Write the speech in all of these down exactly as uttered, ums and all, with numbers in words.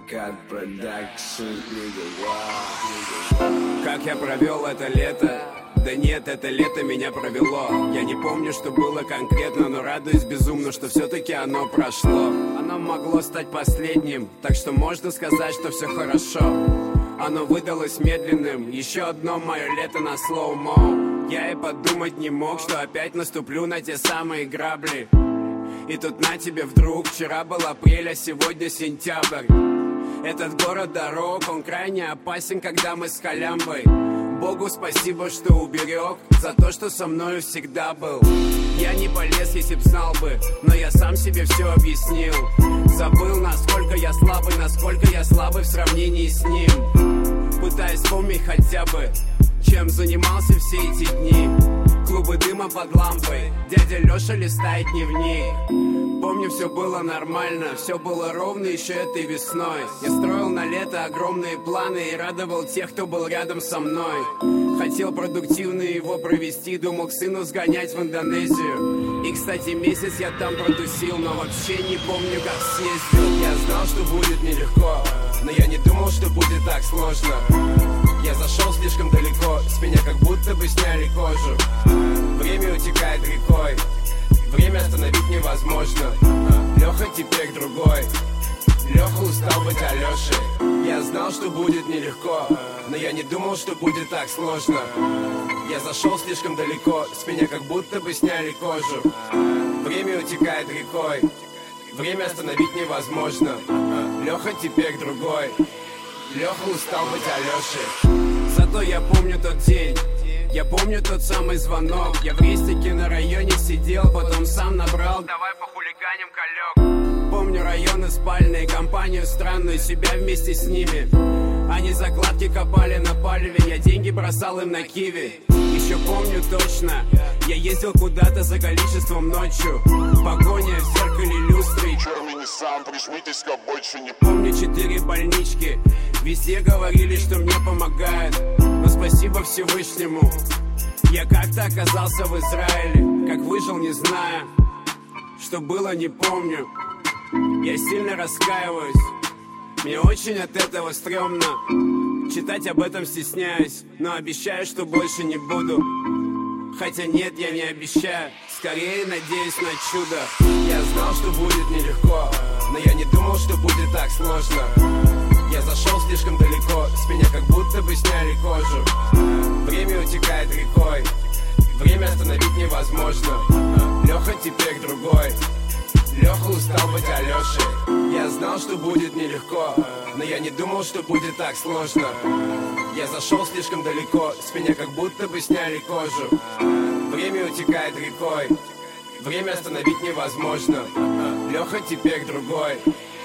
Cut Production, nigga, wow. Как я провел это лето? Да нет, это лето меня провело. Я не помню, что было конкретно, но радуюсь безумно, что все-таки оно прошло. Оно могло стать последним, так что можно сказать, что все хорошо. Оно выдалось медленным, еще одно мое лето на слоумо. Я и подумать не мог, что опять наступлю на те самые грабли. И тут на тебе вдруг, вчера был апрель, а сегодня сентябрь. Этот город дорог, он крайне опасен, когда мы с халямбой. Богу спасибо, что уберег, за то, что со мною всегда был. Я не полез, если б знал бы, но я сам себе все объяснил. Забыл, насколько я слабый, насколько я слабый в сравнении с ним. Пытаясь вспомнить хотя бы, чем занимался все эти дни. Клубы дыма под лампой, дядя Леша листает дневник. Помню, все было нормально, все было ровно еще этой весной. Я строил на лето огромные планы и радовал тех, кто был рядом со мной. Хотел продуктивно его провести, думал к сыну сгонять в Индонезию. И, кстати, месяц я там протусил, но вообще не помню, как съездил. Я знал, что будет нелегко, но я не думал, что будет так сложно. Я зашел слишком далеко, с меня как будто бы сняли кожу. Время утекает рекой, время остановить невозможно. Леха теперь другой, Леха устал быть Алешей. Я знал, что будет нелегко, но я не думал, что будет так сложно. Я зашел слишком далеко, с меня как будто бы сняли кожу. Время утекает рекой, время остановить невозможно. Леха теперь другой, Леха устал быть Алешей. Зато я помню тот день, я помню тот самый звонок. Я в рестике на районе сидел, потом сам набрал «Давай похулиганим, колек». Помню районы спальные, компанию странную, себя вместе с ними. Они закладки копали на палеве, я деньги бросал им на киви. Еще помню точно, я ездил куда-то за количеством ночью. Погоня в зеркале люстры. Черный Ниссан, прижмитесь-ка, больше не помню четыре больнички, везде говорили, что мне помогают. Но спасибо Всевышнему, я как-то оказался в Израиле. Как выжил, не знаю, что было, не помню. Я сильно раскаиваюсь, мне очень от этого стрёмно. Читать об этом стесняюсь, но обещаю, что больше не буду. Хотя нет, я не обещаю, скорее надеюсь на чудо. Я знал, что будет нелегко, но я не думал, что будет так сложно. Я зашел слишком далеко, с меня как будто бы сняли кожу. Время утекает рекой, время остановить невозможно. Леха теперь другой, Леха устал быть Алешей. Я знал, что будет нелегко, но я не думал, что будет так сложно. Я зашел слишком далеко, с меня как будто бы сняли кожу. Время утекает рекой, время остановить невозможно. Леха теперь другой.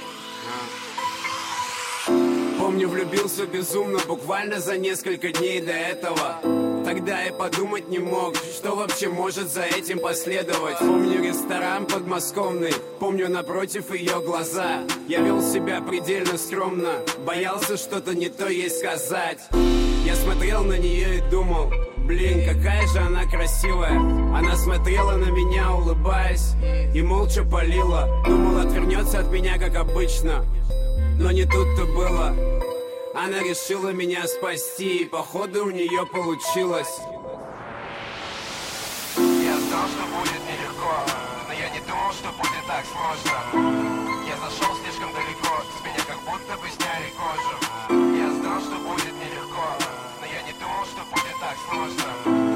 Помню, влюбился безумно, буквально за несколько дней до этого. Тогда я подумать не мог, что вообще может за этим последовать. Помню ресторан подмосковный, помню напротив ее глаза. Я вел себя предельно скромно, боялся что-то не то ей сказать. Я смотрел на нее и думал, блин, какая же она красивая. Она смотрела на меня, улыбаясь, и молча палила. Думал, отвернется от меня, как обычно, но не тут-то было. Она решила меня спасти, и походу у нее получилось. Я знал, что будет нелегко, но я не думал, что будет так сложно. Я зашел слишком далеко, с меня как будто бы сняли кожу. Я знал, что будет нелегко, но я не думал, что будет так сложно.